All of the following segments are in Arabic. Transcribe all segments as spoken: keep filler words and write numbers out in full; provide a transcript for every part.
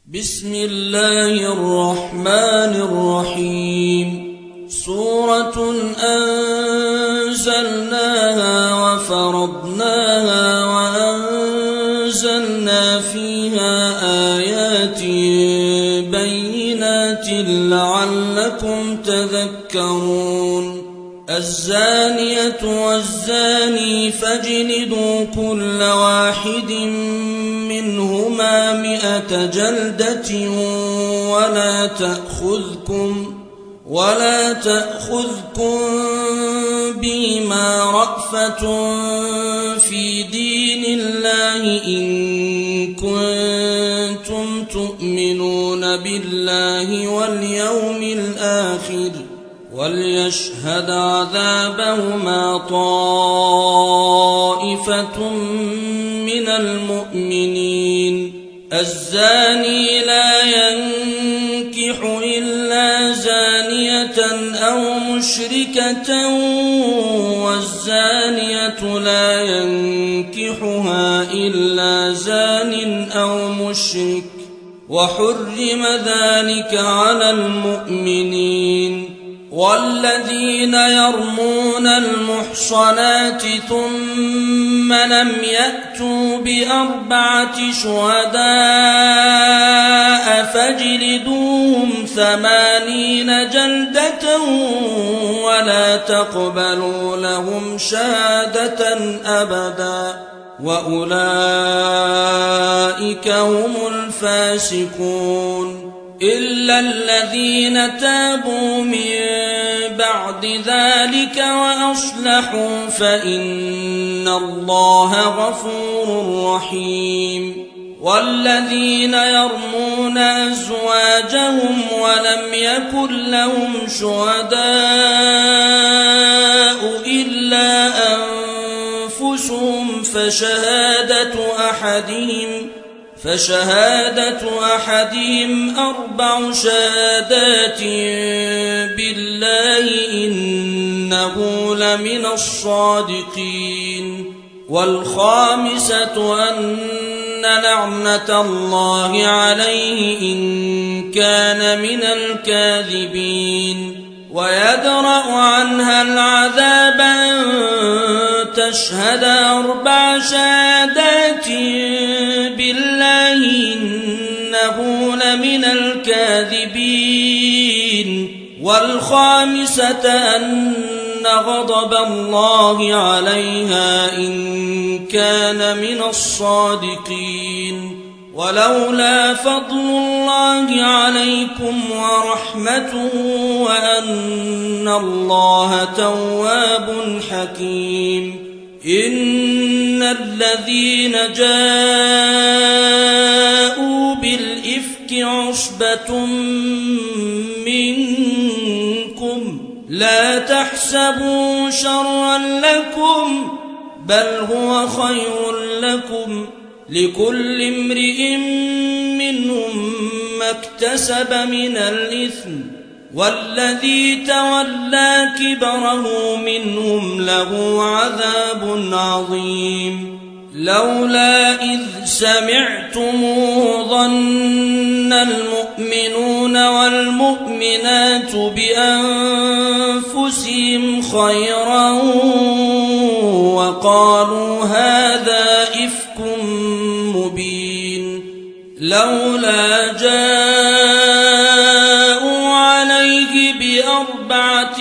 بسم الله الرحمن الرحيم. سورة أنزلناها وفرضناها وأنزلنا فيها آيات بينات لعلكم تذكرون. الزانية والزاني فاجلدوا كل واحد منهما مئة جلدة ولا تأخذكم ولا تأخذكم بهما رأفة في دين الله إن كنتم تؤمنون بالله واليوم الآخر وليشهد عذابهما طائفة من المؤمنين. الزاني لا ينكح إلا زانية أو مشركة والزانية لا ينكحها إلا زان أو مشرك وحرم ذلك على المؤمنين. والذين يرمون المحصنات ثم لم يأتوا بأربعة شهداء فاجلدوهم ثمانين جلدة ولا تقبلوا لهم شهادة أبدا وأولئك هم الفاسقون. إلا الذين تابوا من بعد ذلك وأصلحوا فإن الله غفور رحيم. والذين يرمون أزواجهم ولم يكن لهم شهداء إلا أنفسهم فشهادة أحدهم فشهادة أحدهم أربع شهادات بالله إنه لمن الصادقين. والخامسة أن لعنة الله عليه إن كان من الكاذبين. ويدرأ عنها العذاب أن تشهد أربع شهادات بالله إنه لمن الكاذبين. والخامسة أن غضب الله عليها إن كان من الصادقين. ولولا فضل الله عليكم ورحمته وأن الله تواب حكيم. إن الذين جاءوا بالإفك عصبة منكم لا تحسبوا شرا لكم بل هو خير لكم لكل امرئ منهم ما اكتسب من الإثم والذي تولى كبره منهم له عذاب عظيم. لولا إذ سمعتموه ظن المؤمنون والمؤمنات بأنفسهم خيرا وقالوا هذا إفك مبين. لولا جاءوا عليه بأربعة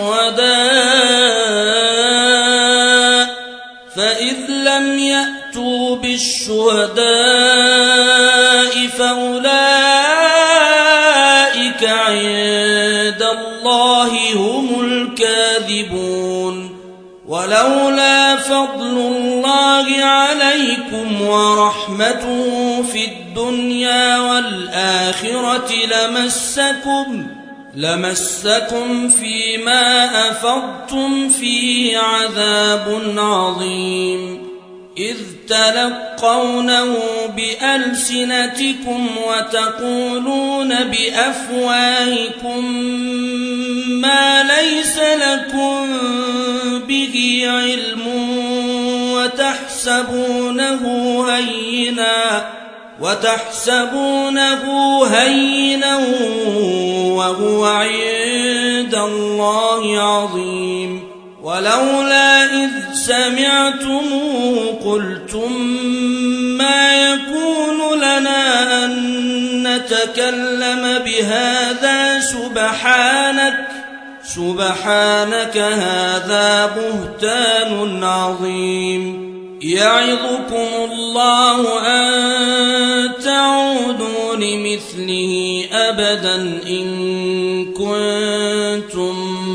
شهداء فإذ لم يأتوا بالشهداء فأولئك عند الله هم الكاذبون. ولولا فضل الله عليكم ورحمته في الدنيا والآخرة لمسكم لمسكم فيما أفضتم فيه عذاب عظيم. إذ تلقونه بألسنتكم وتقولون بأفواهكم ما ليس لكم به علم وتحسبونه هينا وتحسبونه هينا وهو عند الله عظيم ولولا إذ سمعتموه قلتم ما يكون لنا أن نتكلم بهذا سبحانك سبحانك هذا بهتان عظيم يعظكم الله أن تعودوا لمثله أبدا إن كنتم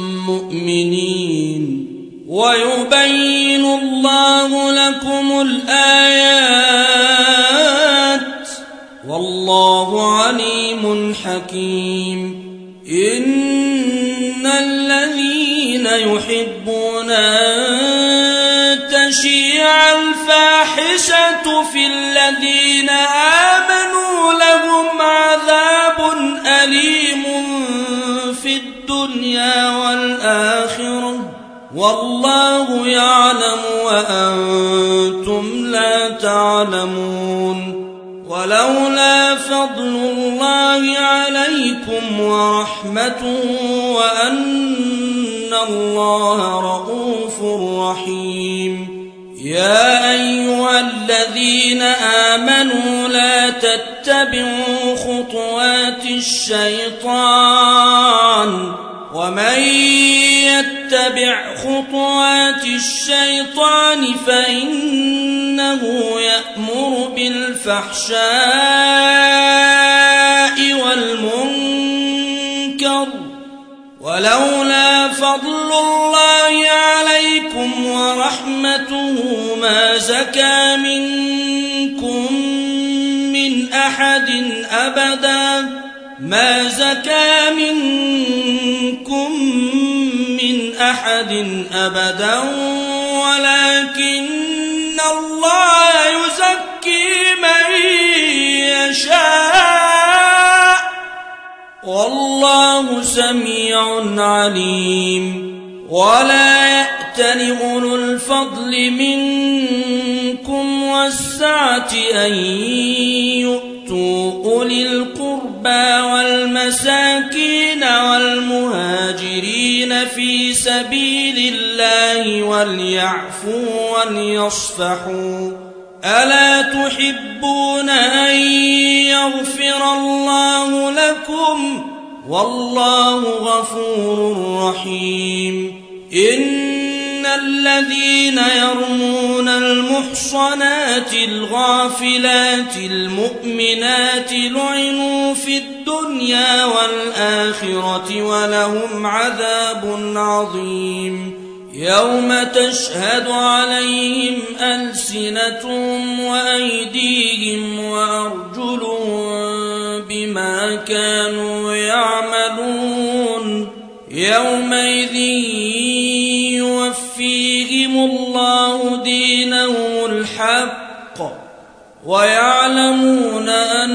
مؤمنين ويبين الله لكم الآيات والله عليم حكيم إن الذين يحبون أن تشيع الفاحشة في الذين آمنوا لهم عذاب أليم في الدنيا والآخرة والله يعلم وأنتم لا تعلمون ولولا فضل الله عليكم ورحمته وأن الله رؤوف رحيم يا أيها الذين آمنوا لا تتبعوا خطوات الشيطان ومن يتبع خطوات الشيطان فإنه يأمر بالفحشاء والمنكر ولولا فضل الله عليكم ورحمته ما زكى منكم من أحد أبدا ما زكى منكم من أحد أبدا ولكن الله يزكي من يشاء والله سميع عليم ولا يأتل أولو الفضل منكم والسعة أن يؤتوا أولي القربى والمساكين والمهاجرين في سبيل الله وليعفوا وليصفحوا ألا تحبون أن يغفر الله لكم والله غفور رحيم إن الذين يرمون المحصنات الغافلات المؤمنات لعنوا في الدنيا والآخرة ولهم عذاب عظيم يوم تشهد عليهم ألسنتهم وأيديهم وأرجلهم بما كانوا يعملون يومئذ يوفيهم الله دينهم الحق ويعلمون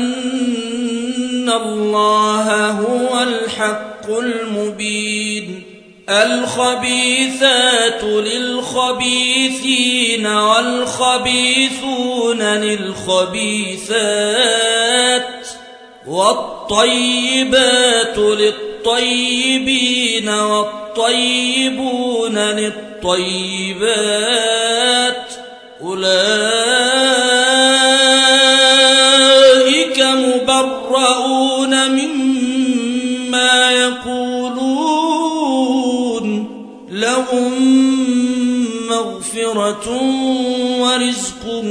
أن الله هو الحق المبين الخبيثات للخبيثين والخبيثون للخبيثات والطيبات للطيبين والطيبون للطيبات أولئك مبرؤون مما يقولون لهم مغفرة ورزق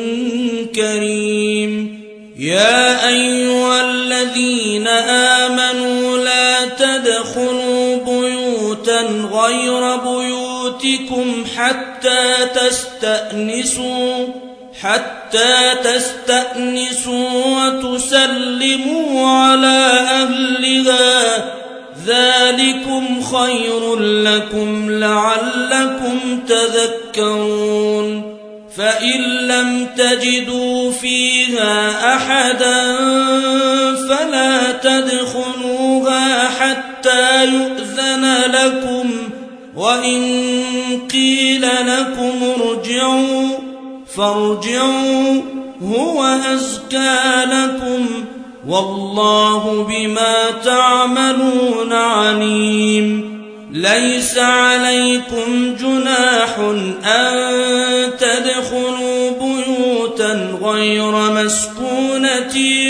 كريم يا أيها الذين آمنوا لا تدخلوا بيوتا غير بيوتكم حتى تستأنسوا حتى تستأنسوا وتسلموا على أهلها ذلكم خير لكم لعلكم تذكرون فإن لم تجدوا فيها أحدا فلا تدخلوها حتى يؤذن لكم وإن قيل لكم ارجعوا فارجعوا هو أزكى لكم والله بما تعملون عليم ليس عليكم جناح أن تدخلوا بيوتا غير مسكونة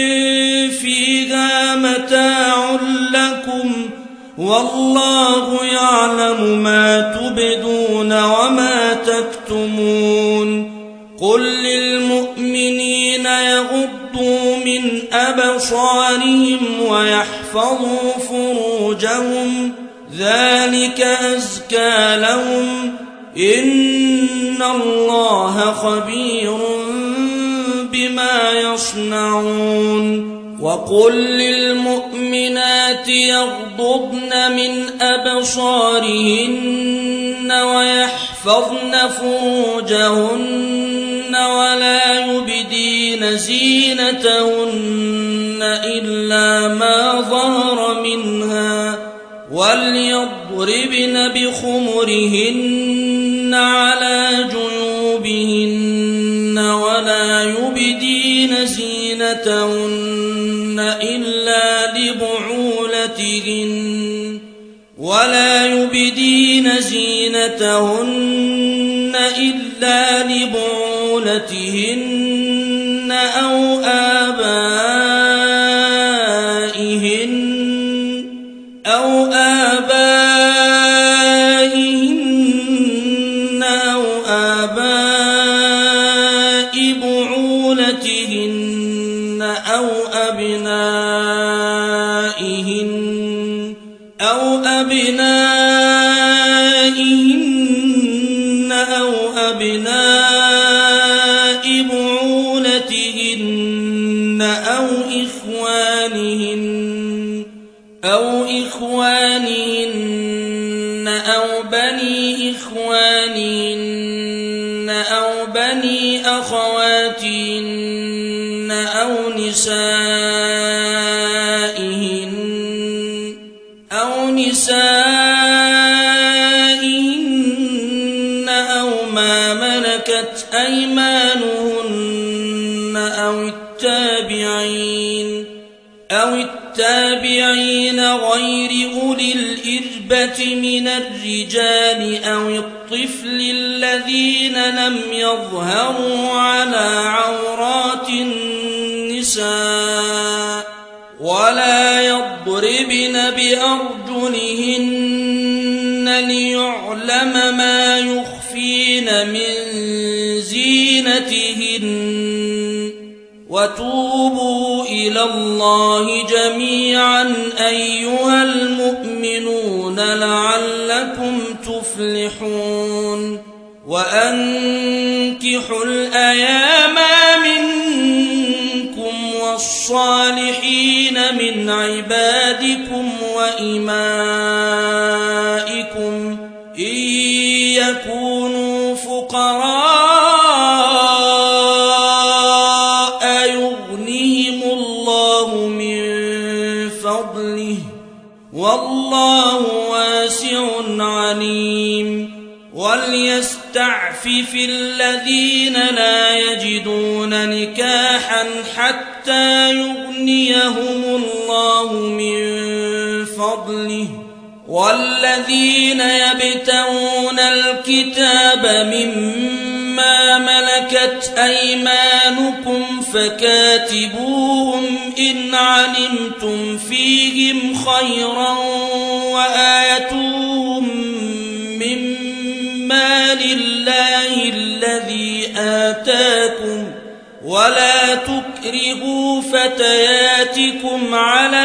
فيها متاع لكم والله يعلم ما تبدون وما تكتمون قل للمؤمنين يغضوا من أبصارهم ويحفظوا فروجهم ذلك أزكى لهم إن الله خبير بما يصنعون وقل للمؤمنات يغضضن من أبصارهن ويحفظن فروجهن ولا يبدين زينتهن إلا ما ظهر منها وليضربن بخمرهن على جيوبهن ولا يبدين زينتهن إلا لبعولتهن ولا يبدين زينتهن إلا لبعولتهن أو آبائهن أو آبائهن أو آباء بعولتهن أو أبنائهن أو أبنائهن أو أبناء بعولتهن أو إخوانهن أو إخوانهن أو بني إخوانهن أو بني أخواتهن أو نسائهن أو نسائهن أو ما ملكت أيمانهن أو التابعين أو التابعين غير أولي الإربة من الرجال أو الطفل الذين لم يظهروا على عورات النساء ولا يضربن بأرجلهن ليعلم ما يخفين من زينتهن وتوبوا إلى الله جميعا أيها المؤمنون لعلكم تفلحون وأنكحوا الأيام منكم والصالحين من عبادكم وإمائكم إن يكونوا فقراء والله واسع عليم وليستعفف الذين لا يجدون نكاحا حتى يغنيهم الله من فضله والذين يبتغون الكتاب مما ملكت أيمانكم فكاتبوهم إن علمتم فيهم خيرا وآتوهم مما لله الذي آتاكم ولا تكرهوا فتياتكم على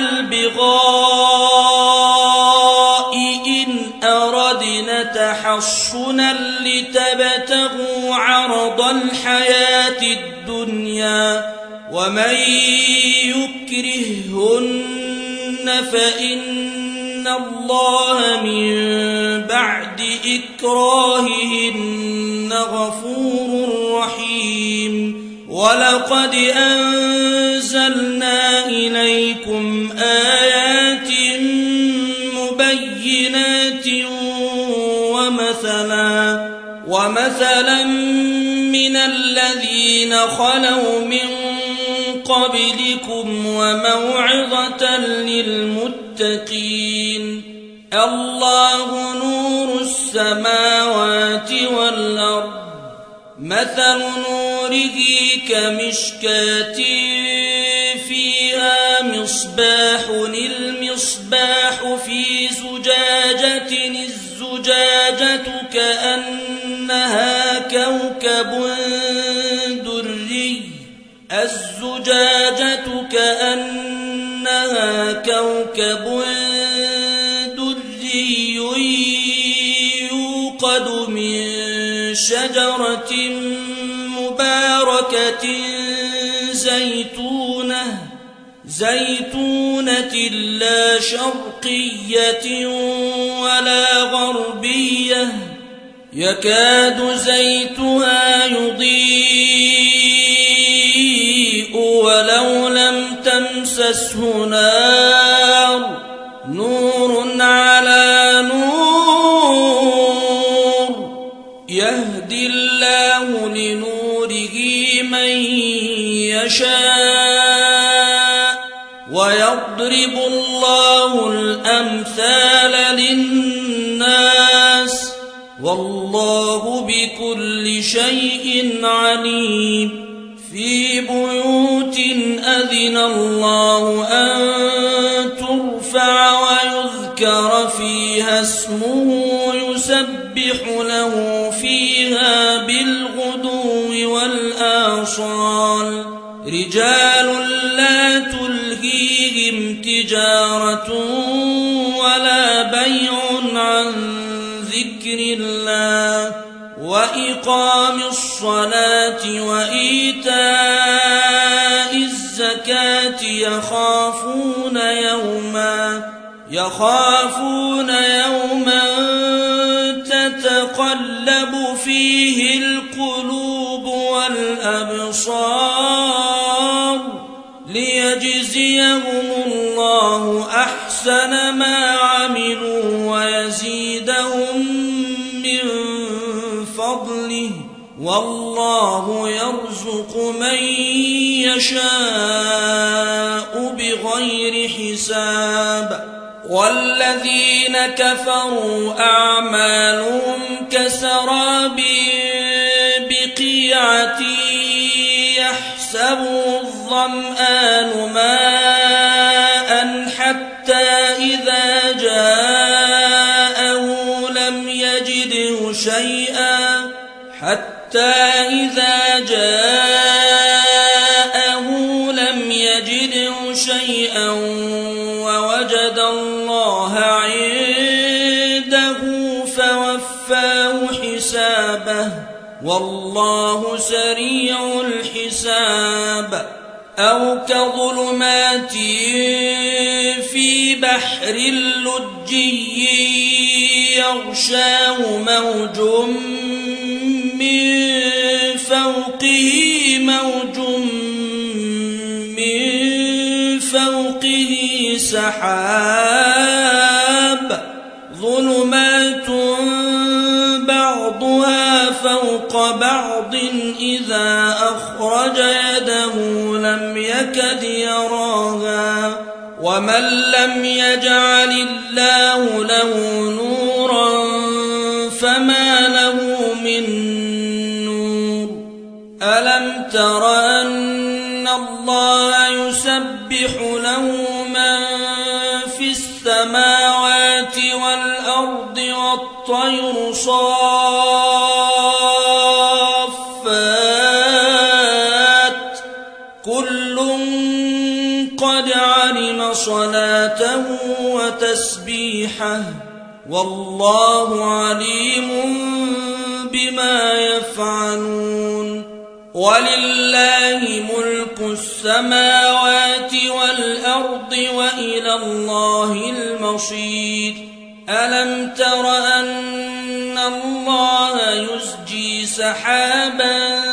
البغاء إن أردنا تحصنا لتبتغوا عرض الحياة الدنيا ومن يكرههن فإن الله من بعد إكراههن غفور رحيم ولقد أنزلنا إليكم آيات مبينات ومثلا ومثلا من من الذين خلوا من قبلكم وموعظة للمتقين الله نور السماوات والأرض مثل نوره كمشكاة فيها مصباح المصباح في زجاجة الزجاجة كأنها كوكب دري الزجاجة كأنها كوكب دري يوقد من شجرة مباركة زيتونة زيتونة لا شرقية ولا غربية يكاد زيتها يضيء ولو لم تمسسه نار نور على نور يهدي الله لنوره من يشاء ويضرب الله الأمثال للناس والله بكل شيء عليم في بيوت أذن الله أن ترفع ويذكر فيها اسمه يسبح له فيها بالغدو والآصال رجال لا تلهيهم تجارة ولا بيع عن ذكر الله وإقام الصلاة وإيتاء الزكاة يخافون يوما يخافون يوما تتقلب فيه القلوب والأبصار ليجزيهم الله أحسن ما عملوا ويزيدهم من فضله والله يرزق من يشاء بغير حساب والذين كفروا أعمالهم كسراب بقيعة يحسبه الظمآن ماء حتى إذا جاءه لم يجده شيئا حتى إذا جاءه لم يجده شيئا ووجد الله عنده فوفاه حسابه والله سريع الحساب أو كظلمات في بحر لجي يغشاه موج من فوقه موج من فوقه سحاب ظلمات بعضها فوق بعض إذا أخرج يده لم يكد يراها ومن لم يجعل الله له نورا فما له من نور ألم تر أن الله يسبح له من في السماوات والأرض والطير صافات كل قد علم صلاته وتسبيحه والله عليم بما يفعلون ولله ملك السماوات والأرض وإلى الله المصير ألم تر أن الله يزجي سحابا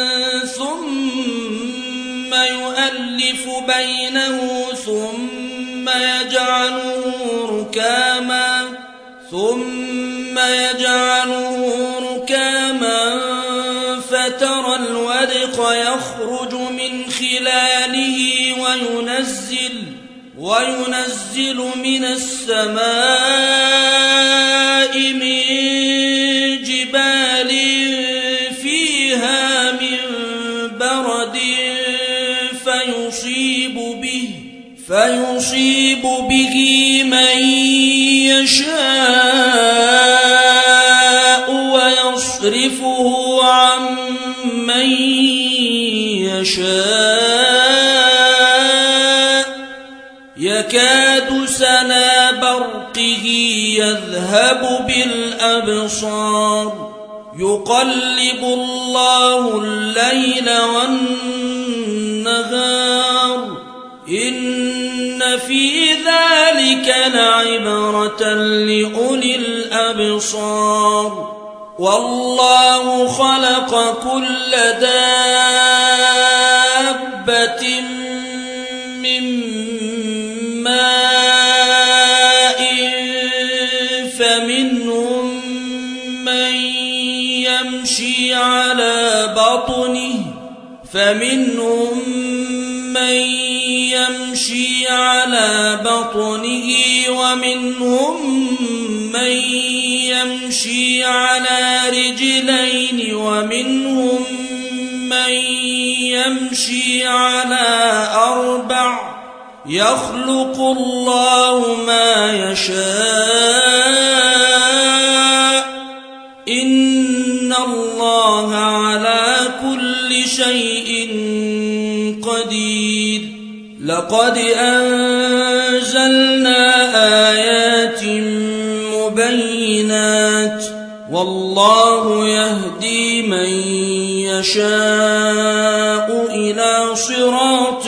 ثم يؤلف بينه ثم يجعله ركاما ثم يجعله ركاما فترى وينزل وينزل من السماء من جبال فيها من برد فيصيب به فيصيب به من يشاء ويصرفه عن من يشاء يكاد سنا برقه يذهب بالأبصار يقلب الله الليل والنهار إن في ذلك لعبرة لأولي الأبصار والله خلق كل دابة من ماء فمنهم من يمشي على بطنه فمنهم من يمشي على بطنه ومنهم من يمشي على رجلين ومنهم من يمشي على أربع يخلق الله ما يشاء إن الله على كل شيء قدير لقد أنزلنا آيات مبينات والله يهدي من يشاء إلى صراط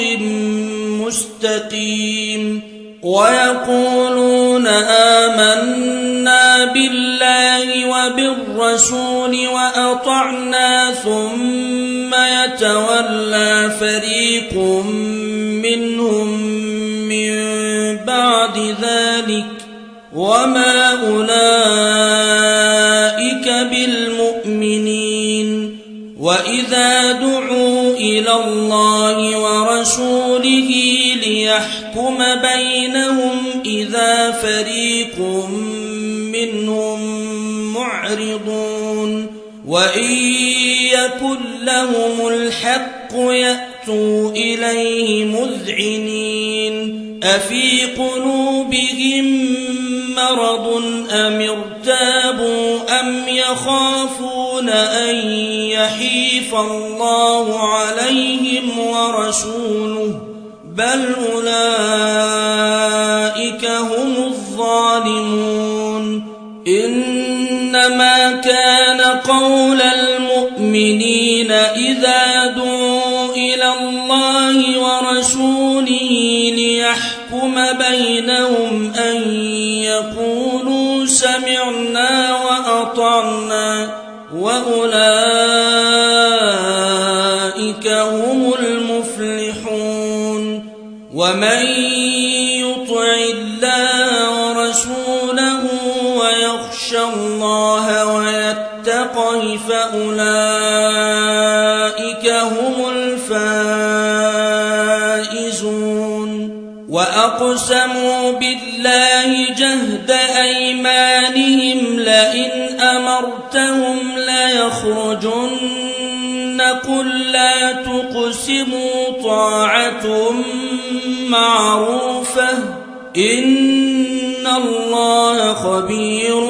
مستقيم ويقولون آمنا بالله وبالرسول وأطعنا ثم يتولى فريق منهم من بعد ذلك وما أولئك بالمؤمنين وإذا دعوا إلى الله ورسوله ليحكم بينهم إذا فريق منهم معرضون وإن يكن لهم الحق يأتوا إليه مذعنين أفي قلوبهم مرض أم ارتابوا أم يخافون أن يحيف الله عليهم ورسوله بل أولئك هم الظالمون إنما كان قول المؤمنين إذا دعوا إلى الله ورسوله ليحكم بينهم أن يقولوا سمعنا وأطعنا وأولئك هم المفلحون ومن يطع الله ورسوله ويخشى الله ويتقه فأولئك هم الفائزون وأقسموا بالله جهد أيمانهم لئن أمرتهم ليخرجن قل لا تقسموا طاعة معروفة إن الله خبير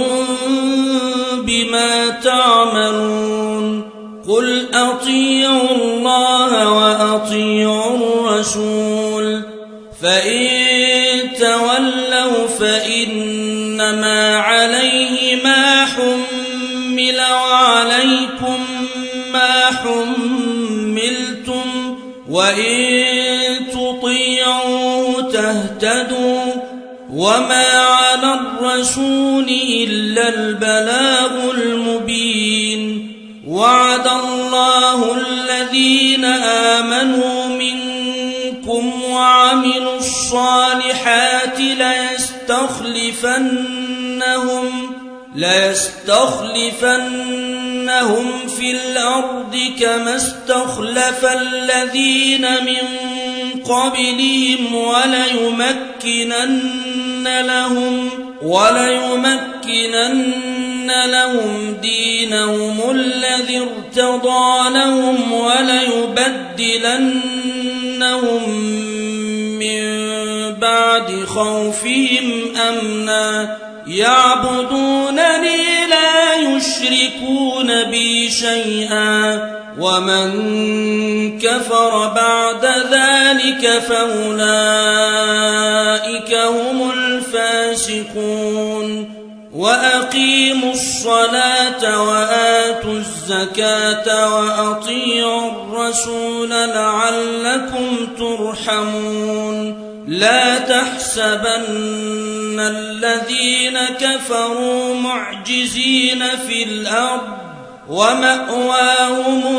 بما تعملون قل أطيعوا الله وأطيعوا الرسول فإن تولوا فإنما عليه ما حمل وعليكم ما حملتم وإن تطيعوه تهتدوا وما على الرسول إلا البلاغ المبين وعد الله الذين آمنوا منكم وعملوا الصالحات ليستخلفنهم ليستخلفنهم في الأرض كما استخلف الذين من قبلهم وليمكنن لهم وليمكنن لهم دينهم الذي ارتضى لهم وليبدلنهم من بعد خوفهم أمنا يعبدونني لا يشركون بي شيئا ومن كفر بعد ذلك فأولئك هم الفاسقون وأقيموا الصلاة وآتوا الزكاة وأطيعوا الرسول لعلكم ترحمون لا تحسبن الذين كفروا معجزين في الأرض ومأواهم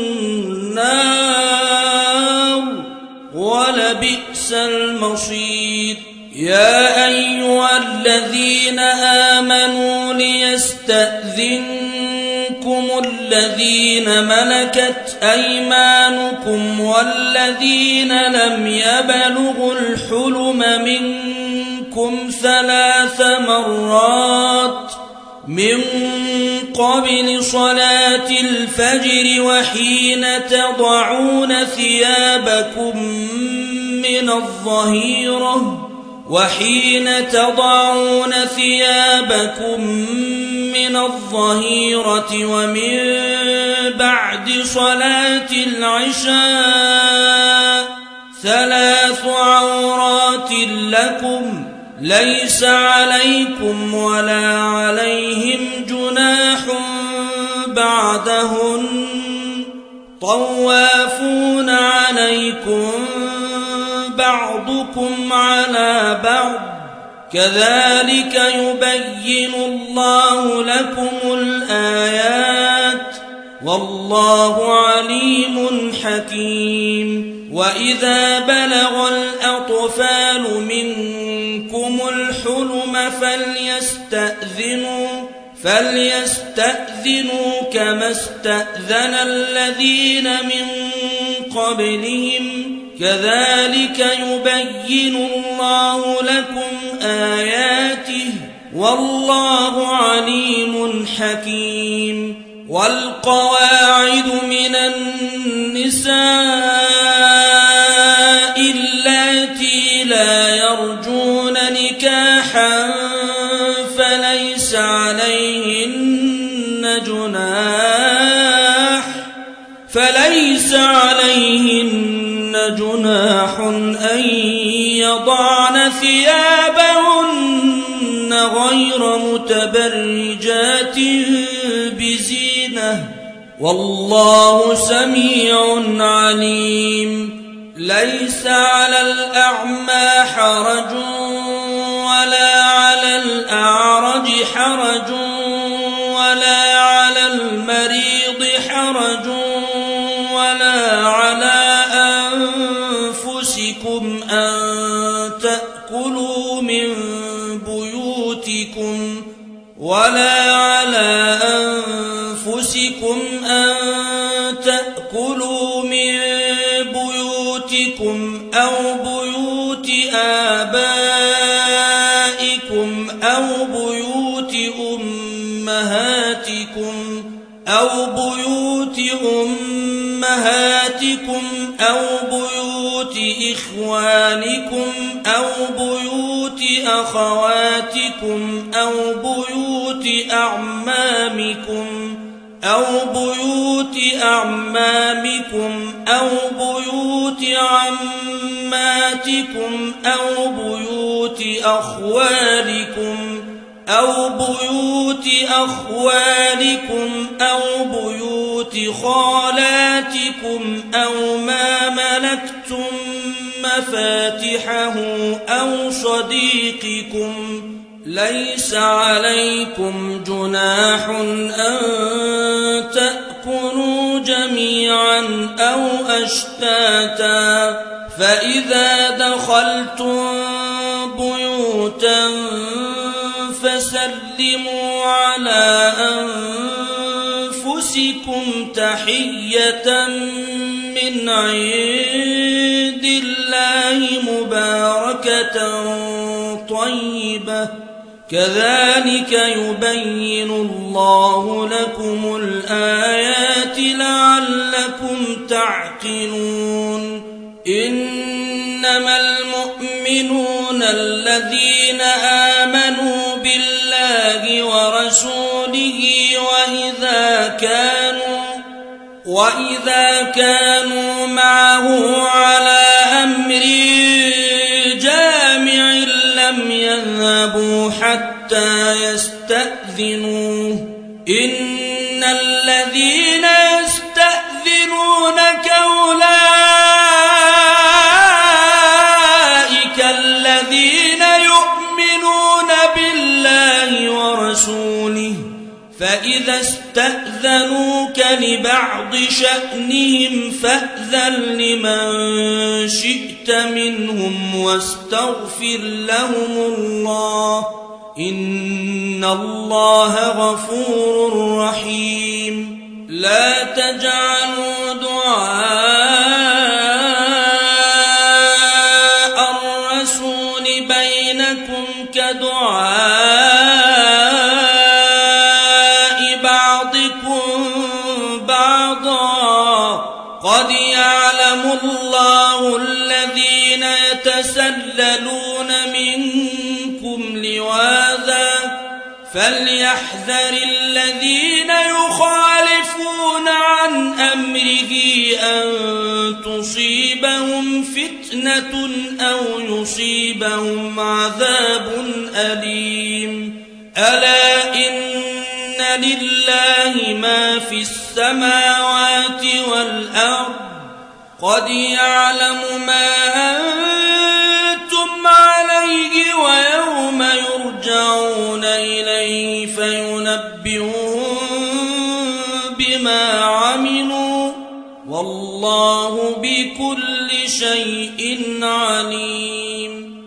النار ولبئس المصير يا أيها الذين آمنوا ليستأذنكم الذين ملكت أيمانكم والذين لم يبلغوا الحلم منكم ثلاث مرات من قبل صلاة الفجر وحين تضعون ثيابكم من الظهيرة وحين تضعون ثيابكم من الظهيرة ومن بعد صلاة العشاء ثلاث عورات لكم ليس عليكم ولا عليهم جناح بعدهن طوافون عليكم بعضكم على بعض كذلك يبين الله لكم الآيات والله عليم حكيم وإذا بلغ الأطفال منكم الحلم فليستأذنوا فليستأذنوا كما استأذن الذين من قبلهم كذلك يبين الله لكم آياته والله عليم حكيم والقواعد من النساء اللاتي لا يرجون نكاحا فليس عليهن جناح فليس عليهن جناح أن يضعن ثيابهن غير متبرجات بزينة والله سميع عليم ليس على الأعمى حرج ولا على الأعرج حرج ولا على المريض حرج ولا على أنفسكم أن تأكلوا من بيوتكم ولا على أنفسكم أن تأكلوا من بيوتكم أو بيوت آبائكم أو بيوت أمهاتكم أو بيوت أمهاتكم أو بيوت إخوانكم أو بيوت أخواتكم أو بيوت أعمامكم أو بيوت أعمامكم أو بيوت عماتكم أو بيوت أخوالكم أو بيوت أخوالكم أو بيوت خالاتكم أو ما ملكتم مفاتحه أو صديقكم ليس عليكم جناح أن تأكلوا جميعا أو أشتاتا فإذا دخلتم بيوتا فسلموا على أنفسكم تحية من عند الله مباركة طيبة كذلك يبين الله لكم الآيات لعلكم تعقلون إنما المؤمنون الذين آمنوا بالله ورسوله وإذا كانوا وإذا كانوا معه على أمر جامع لم يذهبوا حتى يستأذنوه إن الذين يستأذنونك أولئك الذين يؤمنون بالله ورسوله فإذا استأذنوك لبعض شأنهم فأذن لمن شئت منهم واستغفر لهم الله إن الله غفور رحيم لا تجعلوا دعاء الرسول بينكم كدعاء بعضكم بعضا قد يعلم الله الذين يتسللون منكم لواذا فليحذر الذين يخالفون عن أمره أن تصيبهم فتنة أو يصيبهم عذاب أليم ألا إن لله ما في السماوات والأرض قد يعلم ما أنتم عليه ويوم يرجعون إليه فينبئهم بما عملوا والله بكل شيء عليم